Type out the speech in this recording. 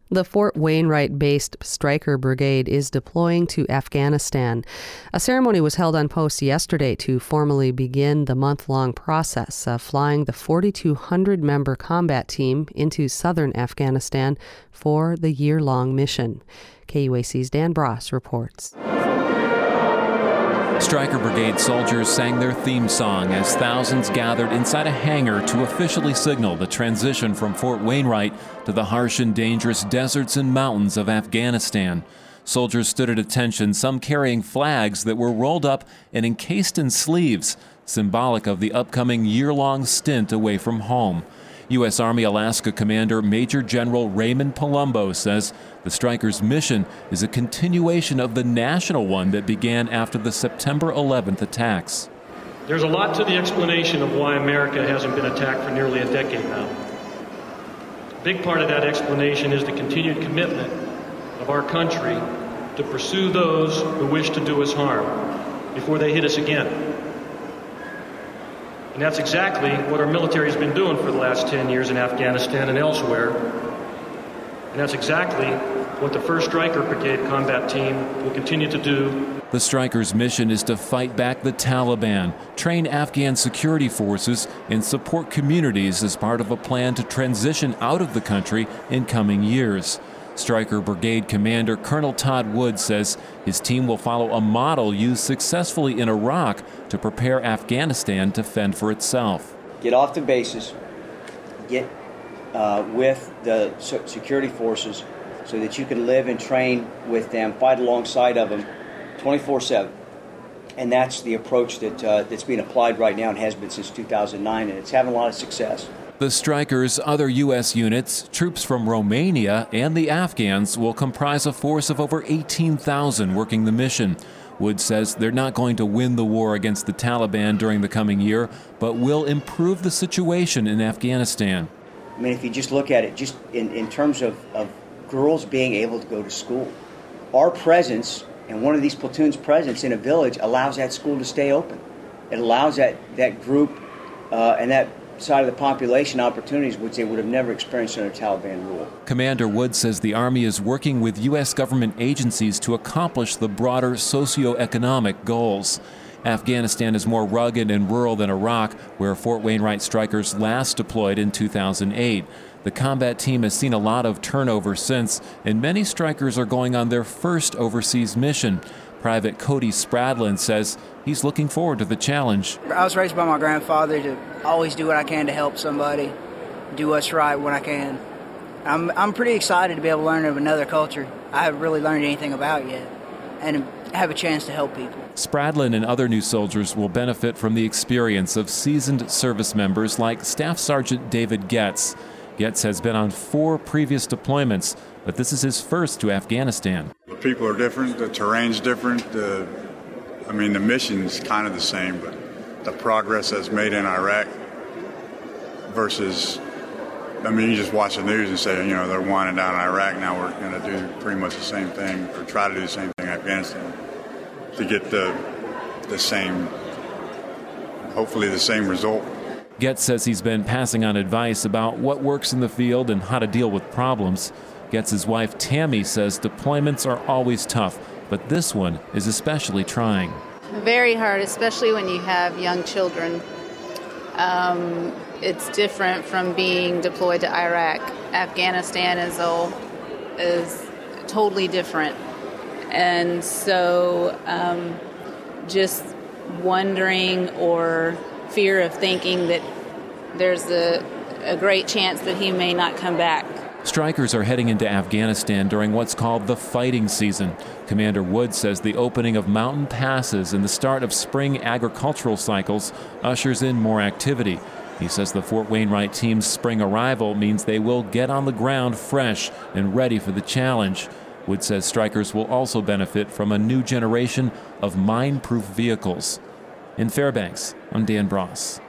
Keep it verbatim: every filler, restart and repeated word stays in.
The Fort Wainwright-based Stryker Brigade is deploying to Afghanistan. A ceremony was held on post yesterday to formally begin the month-long process of flying the forty-two hundred member combat team into southern Afghanistan for the year-long mission. K U A C's Dan Bross reports. Stryker Brigade soldiers sang their theme song as thousands gathered inside a hangar to officially signal the transition from Fort Wainwright to the harsh and dangerous deserts and mountains of Afghanistan. Soldiers stood at attention, some carrying flags that were rolled up and encased in sleeves, symbolic of the upcoming year-long stint away from home. U S Army Alaska Commander Major General Raymond Palumbo says the Strykers' mission is a continuation of the national one that began after the September eleventh attacks. There's a lot to the explanation of why America hasn't been attacked for nearly a decade now. A big part of that explanation is the continued commitment of our country to pursue those who wish to do us harm before they hit us again. And that's exactly what our military has been doing for the last ten years in Afghanistan and elsewhere. And that's exactly what the first Stryker Brigade combat team will continue to do. The Strykers' mission is to fight back the Taliban, train Afghan security forces, and support communities as part of a plan to transition out of the country in coming years. Stryker Brigade Commander Colonel Todd Wood says his team will follow a model used successfully in Iraq to prepare Afghanistan to fend for itself. Get off the bases, get uh, with the security forces so that you can live and train with them, fight alongside of them twenty-four seven. And that's the approach that, uh, that's being applied right now and has been since two thousand nine, and it's having a lot of success. The Strykers' other U S units, troops from Romania, and the Afghans will comprise a force of over eighteen thousand working the mission. Wood says they're not going to win the war against the Taliban during the coming year, but will improve the situation in Afghanistan. I mean, if you just look at it just in, in terms of, of girls being able to go to school, our presence and one of these platoons' presence in a village allows that school to stay open. It allows that, that group uh, and that side of the population opportunities which they would have never experienced under Taliban rule. Commander Wood says the Army is working with U S government agencies to accomplish the broader socioeconomic goals. Afghanistan is more rugged and rural than Iraq, where Fort Wainwright Strykers last deployed in two thousand eight. The combat team has seen a lot of turnover since, and many Strykers are going on their first overseas mission. Private Cody Spradlin says he's looking forward to the challenge. I was raised by my grandfather to always do what I can to help somebody, do what's right when I can. I'm, I'm pretty excited to be able to learn of another culture I haven't really learned anything about yet, and have a chance to help people. Spradlin and other new soldiers will benefit from the experience of seasoned service members like Staff Sergeant David Getz. Getz has been on four previous deployments, but this is his first to Afghanistan. The people are different, the terrain's different, the, I mean the mission's kind of the same, but the progress that's made in Iraq versus, I mean you just watch the news and say, you know, they're winding down Iraq, now we're going to do pretty much the same thing, or try to do the same thing in Afghanistan to get the, the same, hopefully the same result. Getz says he's been passing on advice about what works in the field and how to deal with problems. Getz's wife Tammy says deployments are always tough, but this one is especially trying. Very hard, especially when you have young children. Um, it's different from being deployed to Iraq. Afghanistan is, all, is totally different. And so um, just wondering or fear of thinking that there's a, a great chance that he may not come back. Strykers are heading into Afghanistan during what's called the fighting season. Commander Wood says the opening of mountain passes and the start of spring agricultural cycles ushers in more activity. He says the Fort Wainwright team's spring arrival means they will get on the ground fresh and ready for the challenge. Wood says Strykers will also benefit from a new generation of mine-proof vehicles. In Fairbanks, I'm Dan Bross.